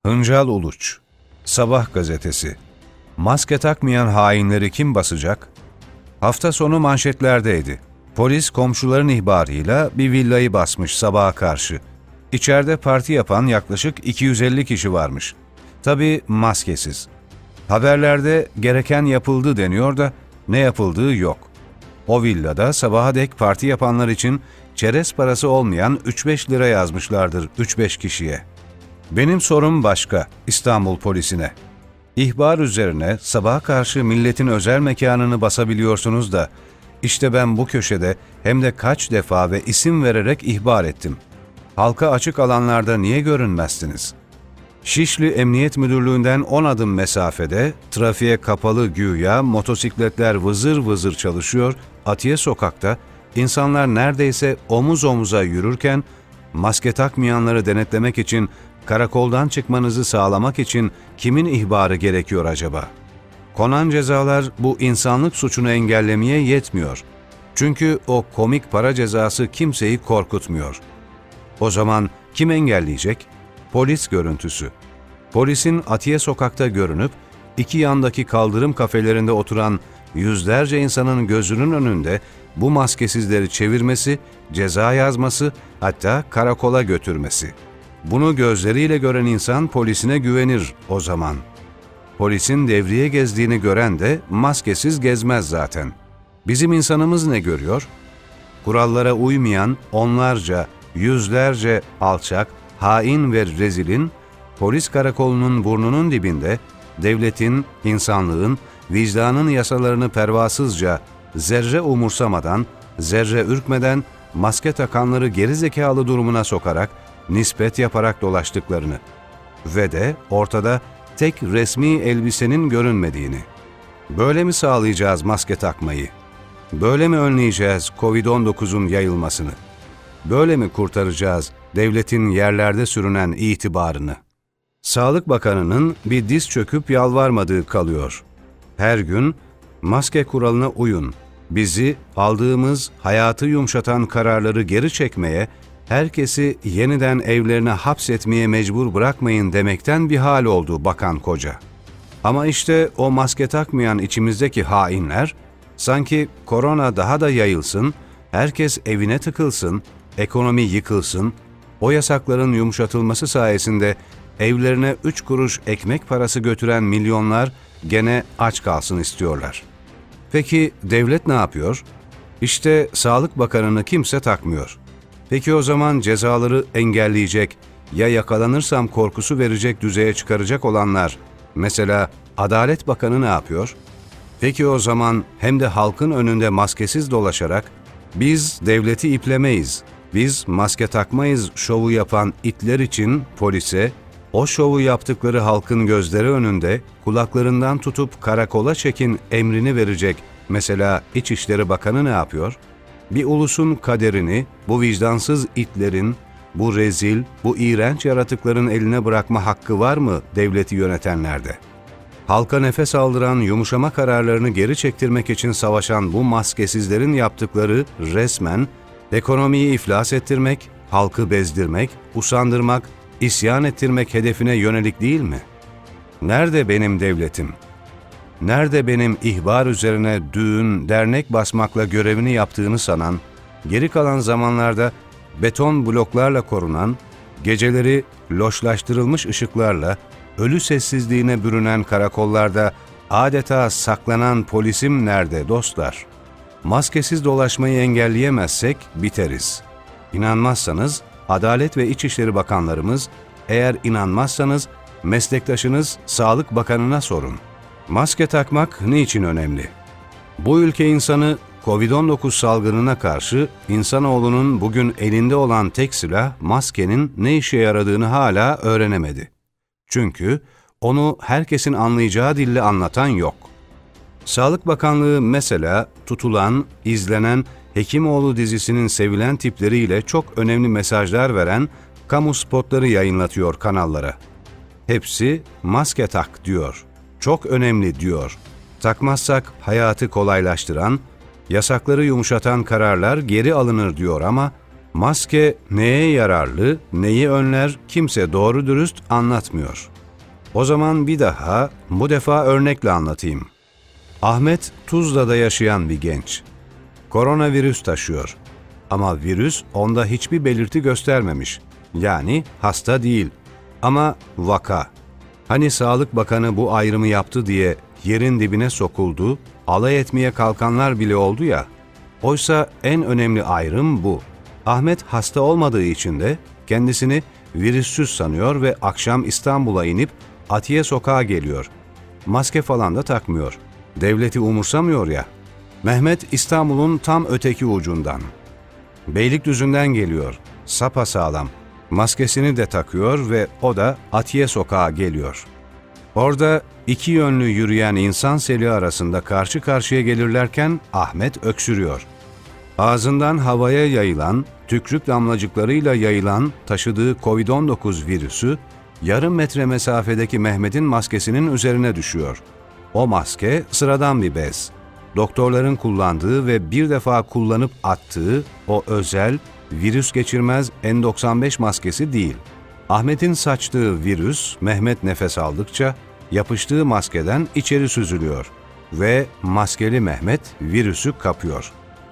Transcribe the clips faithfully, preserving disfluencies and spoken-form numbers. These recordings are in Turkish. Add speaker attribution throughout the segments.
Speaker 1: Hıncal Uluç, Sabah gazetesi. Maske takmayan hainleri kim basacak? Hafta sonu manşetlerdeydi. Polis komşuların ihbarıyla bir villayı basmış sabaha karşı. İçeride parti yapan yaklaşık iki yüz elli kişi varmış. Tabii maskesiz. Haberlerde gereken yapıldı deniyor da ne yapıldığı yok. O villada sabaha dek parti yapanlar için çerez parası olmayan üç beş lira yazmışlardır üç beş kişiye. Benim sorum başka, İstanbul polisine. İhbar üzerine sabaha karşı milletin özel mekanını basabiliyorsunuz da, işte ben bu köşede hem de kaç defa ve isim vererek ihbar ettim. Halka açık alanlarda niye görünmezsiniz? Şişli Emniyet Müdürlüğü'nden on adım mesafede, trafiğe kapalı güya motosikletler vızır vızır çalışıyor, Atiye Sokak'ta insanlar neredeyse omuz omuza yürürken, maske takmayanları denetlemek için, karakoldan çıkmanızı sağlamak için kimin ihbarı gerekiyor acaba? Konan cezalar bu insanlık suçunu engellemeye yetmiyor. Çünkü o komik para cezası kimseyi korkutmuyor. O zaman kim engelleyecek? Polis görüntüsü. Polisin Atiye Sokak'ta görünüp, iki yandaki kaldırım kafelerinde oturan yüzlerce insanın gözünün önünde bu maskesizleri çevirmesi, ceza yazması, hatta karakola götürmesi. Bunu gözleriyle gören insan polisine güvenir o zaman. Polisin devriye gezdiğini gören de maskesiz gezmez zaten. Bizim insanımız ne görüyor? Kurallara uymayan onlarca, yüzlerce alçak, hain ve rezilin, polis karakolunun burnunun dibinde, devletin, insanlığın, vicdanın yasalarını pervasızca, zerre umursamadan, zerre ürkmeden, maske takanları gerizekalı durumuna sokarak, nispet yaparak dolaştıklarını ve de ortada tek resmi elbisenin görünmediğini. Böyle mi sağlayacağız maske takmayı? Böyle mi önleyeceğiz kovid on dokuzun yayılmasını? Böyle mi kurtaracağız devletin yerlerde sürünen itibarını? Sağlık Bakanı'nın bir diz çöküp yalvarmadığı kalıyor. Her gün maske kuralına uyun, bizi aldığımız hayatı yumuşatan kararları geri çekmeye, herkesi yeniden evlerine hapsetmeye mecbur bırakmayın demekten bir hal oldu Bakan Koca. Ama işte o maske takmayan içimizdeki hainler, sanki korona daha da yayılsın, herkes evine tıkılsın, ekonomi yıkılsın, o yasakların yumuşatılması sayesinde evlerine üç kuruş ekmek parası götüren milyonlar gene aç kalsın istiyorlar. Peki devlet ne yapıyor? İşte Sağlık Bakanı'nı kimse takmıyor. Peki o zaman cezaları engelleyecek, ya yakalanırsam korkusu verecek düzeye çıkaracak olanlar, mesela Adalet Bakanı ne yapıyor? Peki o zaman hem de halkın önünde maskesiz dolaşarak, biz devleti iplemeyiz, biz maske takmayız şovu yapan itler için polise, o şovu yaptıkları halkın gözleri önünde kulaklarından tutup karakola çekin emrini verecek, mesela İçişleri Bakanı ne yapıyor? Bir ulusun kaderini bu vicdansız itlerin, bu rezil, bu iğrenç yaratıkların eline bırakma hakkı var mı devleti yönetenlerde? Halka nefes aldıran yumuşama kararlarını geri çektirmek için savaşan bu maskesizlerin yaptıkları resmen ekonomiyi iflas ettirmek, halkı bezdirmek, usandırmak, isyan ettirmek hedefine yönelik değil mi? Nerede benim devletim? Nerede benim ihbar üzerine düğün, dernek basmakla görevini yaptığını sanan, geri kalan zamanlarda beton bloklarla korunan, geceleri loşlaştırılmış ışıklarla, ölü sessizliğine bürünen karakollarda adeta saklanan polisim nerede dostlar? Maskesiz dolaşmayı engelleyemezsek biteriz. İnanmazsanız Adalet ve İçişleri Bakanlarımız, eğer inanmazsanız meslektaşınız Sağlık Bakanı'na sorun. Maske takmak niçin önemli? Bu ülke insanı kovid on dokuz salgınına karşı insanoğlunun bugün elinde olan tek silah maskenin ne işe yaradığını hala öğrenemedi. Çünkü onu herkesin anlayacağı dille anlatan yok. Sağlık Bakanlığı mesela tutulan, izlenen Hekimoğlu dizisinin sevilen tipleriyle çok önemli mesajlar veren kamu spotları yayınlatıyor kanallara. Hepsi maske tak diyor. Çok önemli diyor. Takmazsak hayatı kolaylaştıran, yasakları yumuşatan kararlar geri alınır diyor ama maske neye yararlı, neyi önler kimse doğru dürüst anlatmıyor. O zaman bir daha, bu defa örnekle anlatayım. Ahmet, Tuzla'da yaşayan bir genç. Koronavirüs taşıyor. Ama virüs onda hiçbir belirti göstermemiş. Yani hasta değil. Ama vaka. Hani Sağlık Bakanı bu ayrımı yaptı diye yerin dibine sokuldu, alay etmeye kalkanlar bile oldu ya. Oysa en önemli ayrım bu. Ahmet hasta olmadığı için de kendisini virüssüz sanıyor ve akşam İstanbul'a inip Atiye Sokağa geliyor. Maske falan da takmıyor. Devleti umursamıyor ya. Mehmet İstanbul'un tam öteki ucundan. Beylikdüzü'nden geliyor. Sapasağlam. Maskesini de takıyor ve o da Atiye Sokağa geliyor. Orada iki yönlü yürüyen insan seli arasında karşı karşıya gelirlerken Ahmet öksürüyor. Ağzından havaya yayılan, tükrük damlacıklarıyla yayılan taşıdığı kovid on dokuz virüsü yarım metre mesafedeki Mehmet'in maskesinin üzerine düşüyor. O maske sıradan bir bez. Doktorların kullandığı ve bir defa kullanıp attığı o özel, virüs geçirmez N doksan beş maskesi değil. Ahmet'in saçtığı virüs, Mehmet nefes aldıkça yapıştığı maskeden içeri süzülüyor ve maskeli Mehmet virüsü kapıyor.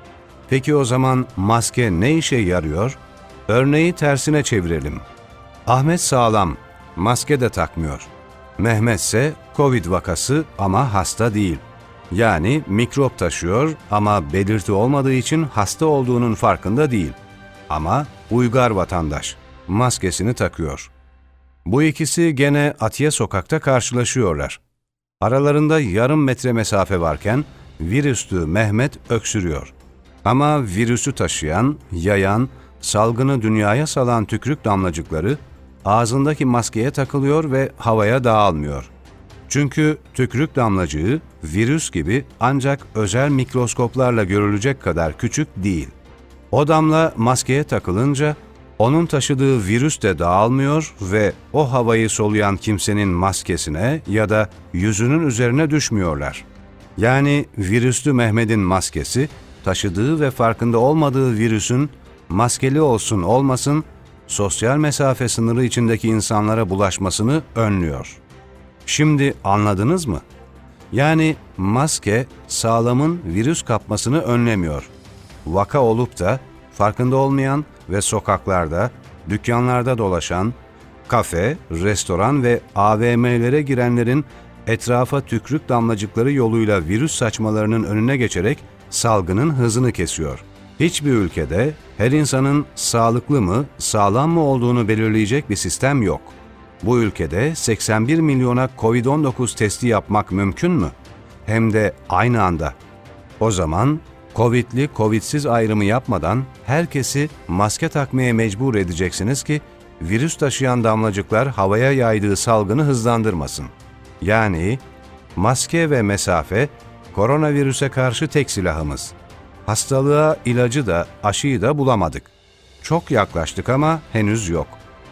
Speaker 1: Peki o zaman maske ne işe yarıyor? Örneği tersine çevirelim. Ahmet sağlam, maske de takmıyor. Mehmet ise Covid vakası ama hasta değil. Yani mikrop taşıyor ama belirti olmadığı için hasta olduğunun farkında değil. Ama uygar vatandaş, maskesini takıyor. Bu ikisi gene Atiye Sokak'ta karşılaşıyorlar. Aralarında yarım metre mesafe varken virüslü Mehmet öksürüyor. Ama virüsü taşıyan, yayan, salgını dünyaya salan tükrük damlacıkları ağzındaki maskeye takılıyor ve havaya dağılmıyor. Çünkü tükrük damlacığı virüs gibi ancak özel mikroskoplarla görülecek kadar küçük değil. O damla maskeye takılınca onun taşıdığı virüs de dağılmıyor ve o havayı soluyan kimsenin maskesine ya da yüzünün üzerine düşmüyorlar. Yani virüslü Mehmet'in maskesi taşıdığı ve farkında olmadığı virüsün maskeli olsun olmasın sosyal mesafe sınırı içindeki insanlara bulaşmasını önlüyor. Şimdi anladınız mı? Yani maske sağlamın virüs kapmasını önlemiyor. Vaka olup da farkında olmayan ve sokaklarda, dükkanlarda dolaşan, kafe, restoran ve A V M'lere girenlerin etrafa tükrük damlacıkları yoluyla virüs saçmalarının önüne geçerek salgının hızını kesiyor. Hiçbir ülkede her insanın sağlıklı mı, sağlam mı olduğunu belirleyecek bir sistem yok. Bu ülkede seksen bir milyona kovid on dokuz testi yapmak mümkün mü? Hem de aynı anda. O zaman Covid'li, Covid'siz ayrımı yapmadan herkesi maske takmaya mecbur edeceksiniz ki virüs taşıyan damlacıklar havaya yaydığı salgını hızlandırmasın. Yani maske ve mesafe koronavirüse karşı tek silahımız. Hastalığa ilacı da aşıyı da bulamadık. Çok yaklaştık ama henüz yok.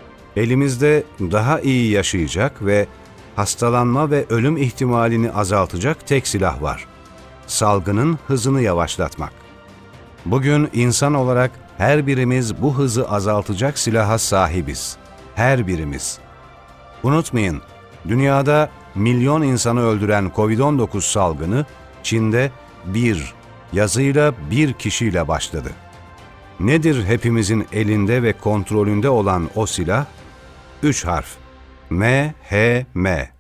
Speaker 1: Elimizde daha iyi yaşayacak ve hastalanma ve ölüm ihtimalini azaltacak tek silah var. Salgının hızını yavaşlatmak. Bugün insan olarak her birimiz bu hızı azaltacak silaha sahibiz. Her birimiz. Unutmayın, dünyada milyon insanı öldüren kovid on dokuz salgını Çin'de bir yazıyla bir kişiyle başladı. Nedir hepimizin elinde ve kontrolünde olan o silah? Üç harf. M H M.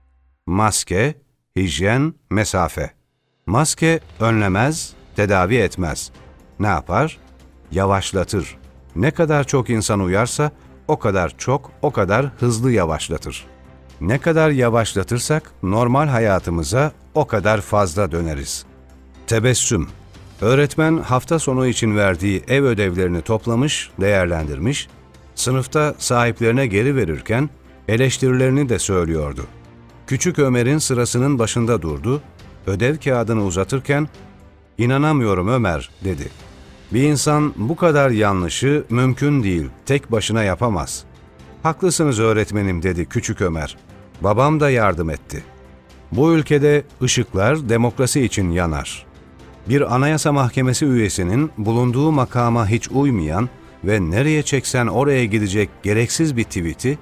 Speaker 1: Maske, hijyen, mesafe. Maske önlemez, tedavi etmez. Ne yapar? Yavaşlatır. Ne kadar çok insan uyarsa o kadar çok, o kadar hızlı yavaşlatır. Ne kadar yavaşlatırsak normal hayatımıza o kadar fazla döneriz. Tebessüm. Öğretmen hafta sonu için verdiği ev ödevlerini toplamış, değerlendirmiş, sınıfta sahiplerine geri verirken eleştirilerini de söylüyordu. Küçük Ömer'in sırasının başında durdu, ödev kağıdını uzatırken "İnanamıyorum Ömer" dedi. "Bir insan bu kadar yanlışı mümkün değil, tek başına yapamaz." "Haklısınız öğretmenim" dedi küçük Ömer. "Babam da yardım etti." Bu ülkede ışıklar demokrasi için yanar. Bir Anayasa Mahkemesi üyesinin bulunduğu makama hiç uymayan ve nereye çeksen oraya gidecek gereksiz bir tweet'i,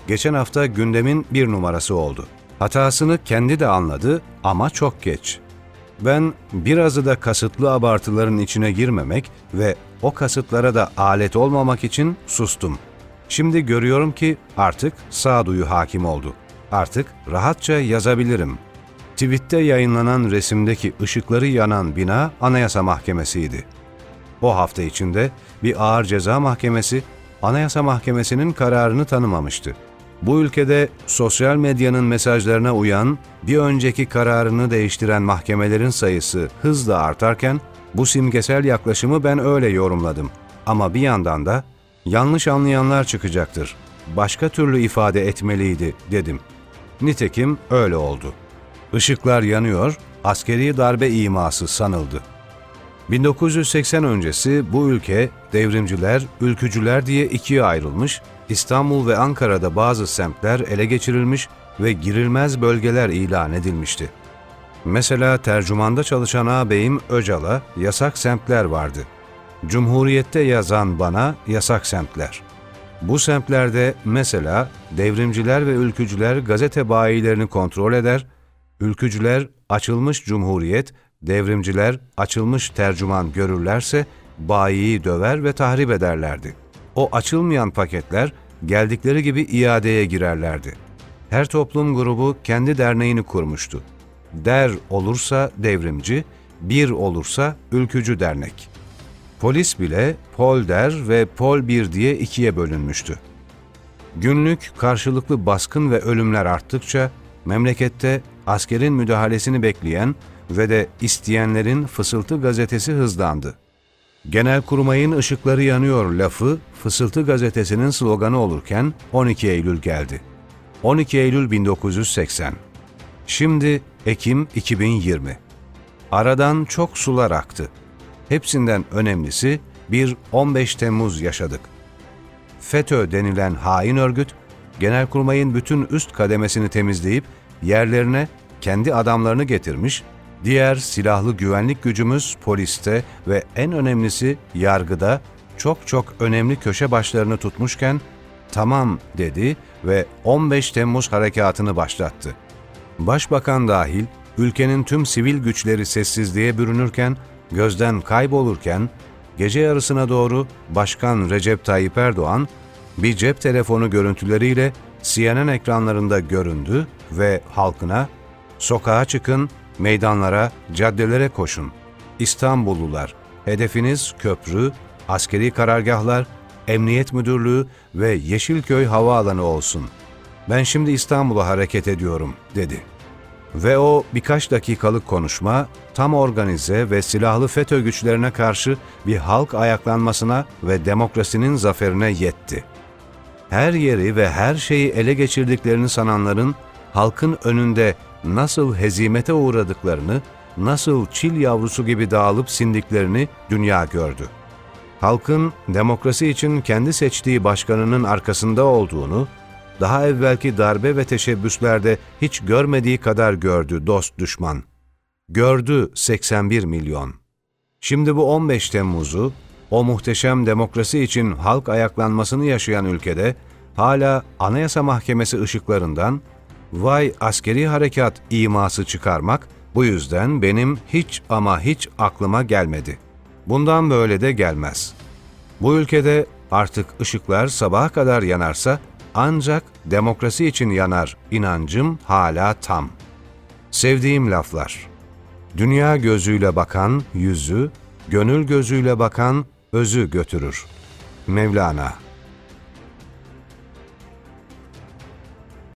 Speaker 1: geçen hafta gündemin bir numarası oldu. Hatasını kendi de anladı ama çok geç. Ben birazı da kasıtlı abartıların içine girmemek ve o kasıtlara da alet olmamak için sustum. Şimdi görüyorum ki artık sağduyu hakim oldu. Artık rahatça yazabilirim. Tweet'te yayınlanan resimdeki ışıkları yanan bina Anayasa Mahkemesi'ydi. O hafta içinde bir ağır ceza mahkemesi, Anayasa Mahkemesi'nin kararını tanımamıştı. Bu ülkede sosyal medyanın mesajlarına uyan, bir önceki kararını değiştiren mahkemelerin sayısı hızla artarken, bu simgesel yaklaşımı ben öyle yorumladım. Ama bir yandan da, yanlış anlayanlar çıkacaktır, başka türlü ifade etmeliydi dedim. Nitekim öyle oldu. Işıklar yanıyor, askeri darbe iması sanıldı. bin dokuz yüz seksen öncesi bu ülke devrimciler, ülkücüler diye ikiye ayrılmış, İstanbul ve Ankara'da bazı semtler ele geçirilmiş ve girilmez bölgeler ilan edilmişti. Mesela tercümanda çalışan ağabeyim Öcal'a yasak semtler vardı. Cumhuriyet'te yazan bana yasak semtler. Bu semtlerde mesela devrimciler ve ülkücüler gazete bayilerini kontrol eder, ülkücüler açılmış Cumhuriyet, devrimciler açılmış tercüman görürlerse bayiyi döver ve tahrip ederlerdi. O açılmayan paketler geldikleri gibi iadeye girerlerdi. Her toplum grubu kendi derneğini kurmuştu. Der olursa devrimci, bir olursa ülkücü dernek. Polis bile Pol Der ve Pol Bir diye ikiye bölünmüştü. Günlük karşılıklı baskın ve ölümler arttıkça memlekette askerin müdahalesini bekleyen ve de isteyenlerin Fısıltı gazetesi hızlandı. Genelkurmay'ın ışıkları yanıyor lafı Fısıltı gazetesinin sloganı olurken on iki Eylül geldi. on iki Eylül bin dokuz yüz seksen. Şimdi Ekim iki bin yirmi. Aradan çok sular aktı. Hepsinden önemlisi bir on beş Temmuz yaşadık. FETÖ denilen hain örgüt, Genelkurmay'ın bütün üst kademesini temizleyip yerlerine kendi adamlarını getirmiş, diğer silahlı güvenlik gücümüz poliste ve en önemlisi yargıda çok çok önemli köşe başlarını tutmuşken tamam dedi ve on beş Temmuz harekatını başlattı. Başbakan dahil ülkenin tüm sivil güçleri sessizliğe bürünürken, gözden kaybolurken, gece yarısına doğru Başkan Recep Tayyip Erdoğan bir cep telefonu görüntüleriyle C N N ekranlarında göründü ve halkına "Sokağa çıkın, meydanlara, caddelere koşun. İstanbullular, hedefiniz köprü, askeri karargahlar, emniyet müdürlüğü ve Yeşilköy havaalanı olsun. Ben şimdi İstanbul'a hareket ediyorum," dedi. Ve o birkaç dakikalık konuşma, tam organize ve silahlı FETÖ güçlerine karşı bir halk ayaklanmasına ve demokrasinin zaferine yetti. Her yeri ve her şeyi ele geçirdiklerini sananların, halkın önünde nasıl hezimete uğradıklarını, nasıl çil yavrusu gibi dağılıp sindiklerini dünya gördü. Halkın demokrasi için kendi seçtiği başkanının arkasında olduğunu, daha evvelki darbe ve teşebbüslerde hiç görmediği kadar gördü dost düşman. Gördü seksen bir milyon. Şimdi bu on beş Temmuz'u, o muhteşem demokrasi için halk ayaklanmasını yaşayan ülkede, hala Anayasa Mahkemesi ışıklarından, vay askeri harekat iması çıkarmak, bu yüzden benim hiç ama hiç aklıma gelmedi. Bundan böyle de gelmez. Bu ülkede artık ışıklar sabaha kadar yanarsa, ancak demokrasi için yanar inancım hala tam. Sevdiğim laflar. Dünya gözüyle bakan yüzü, gönül gözüyle bakan özü götürür. Mevlana.